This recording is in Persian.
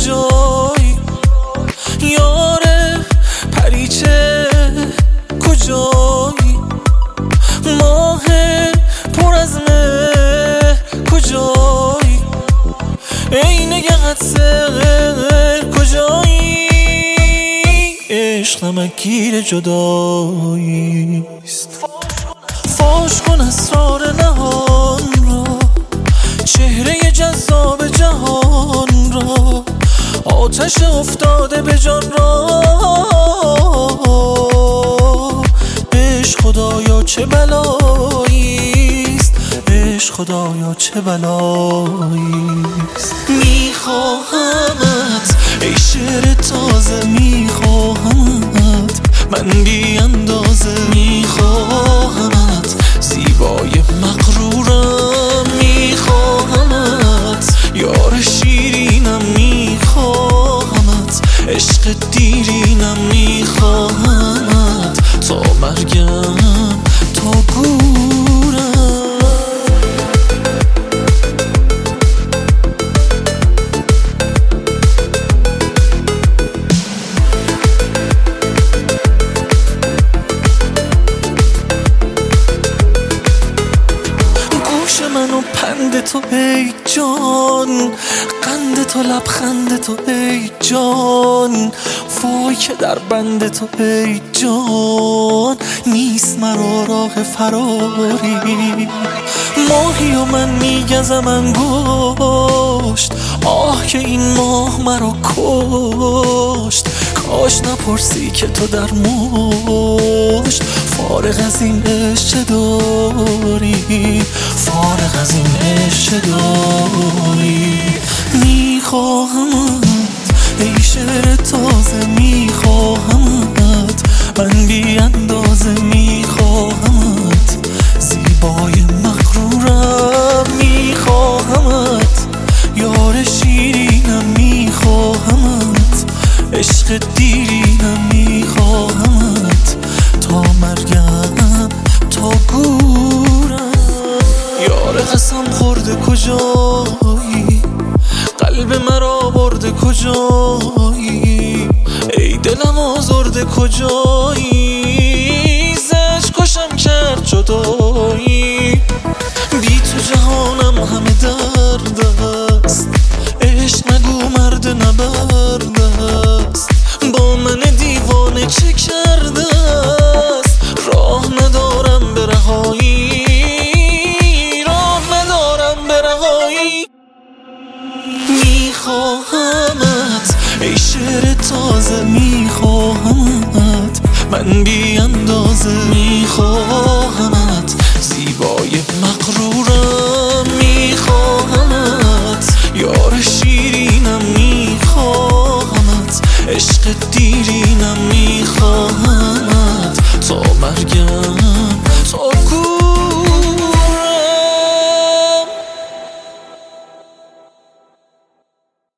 کجایی؟ یاره پریچه کجایی؟ ماه پر از مهر کجایی؟ عین قدسه کجایی؟ عشق نمکگیر جداییست. فاش کن اسرار نهان را، چهره جذاب جهان را، آتش افتاده به جان را. عشق خدایا چه بلاییست، عشق خدایا چه بلاییست. میخواهمت ای شعر تازه، میخواهمت من بی اندازه، میخواهمت زیبای مغرورم، میخواهمت یار شیرینم، میخواهمت عشق دیرینم، میخواهمت تا مرگم تا گورم. منو پند تو ای جان، قند تو لبخند تو ای جان، وای که در بند تو ای جان، نیست مرا راه فراری. ماهی و من میگزم انگشت، آه که این ماه مرا کشت. کاش نپرسی که تو در مشت، فارغ از این عشق داری، فارغ از این عشق داری. میخواهمت ای شعر تازه، میخواهمت من بی اندازه، میخواهمت زیبای مغرورم، میخواهمت یار شیرینم، میخواهمت عشق دیرینم، میخواهمت تا مرگم تا گورم. یار قسم خورده کجایی؟ قلب مرا برده کجایی؟ ای دلم آزرده کجایی؟ زش کشم کرد جدایی. بی تو جهانم همه درد است، عشق نگو مرد نبرد است. با من دیوانه چه کرده است؟ راه ندارم به رهایی، راه ندارم به رهایی. میخواهمت ای شعر تازه، میخواهمت من بی اندازه، میخواهمت زیبای مغرورم، میخواهمت یار شیرینم، میخواهمت عشق دیرینم، میخواهمت تا مرگم